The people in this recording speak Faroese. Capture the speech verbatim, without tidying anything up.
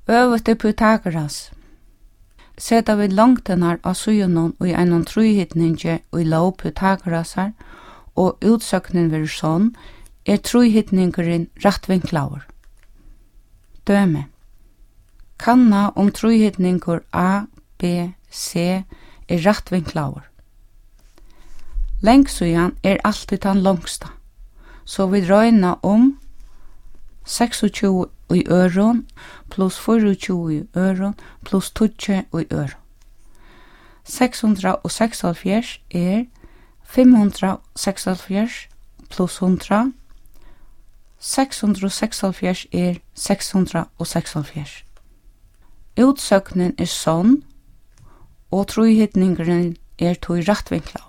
Øvet er Pythagoras. Seta vi longtenar av syjonon og i einon trúhitningi og i lov Pythagorasar og utsøknin vir sånn, er trúhitningurin rattvinklaur. Døme. Kanna om trúhitningur A, B, C er rattvinklaur. Lengsøyan er alltid den langsta, så vi røyna om seksogtjúgu i øron pluss fýraogtjúgu i øron pluss tíggju i øron. seks hundrað og seksoghálvfjerðs er fimm hundrað og seksoghálvfjerðs pluss hundrað. seks hundrað og seksoghálvfjerðs er seks hundrað og seksoghálvfjerðs. Utsøknin er sånn, og trúhitningurin er tog rattvinklaur.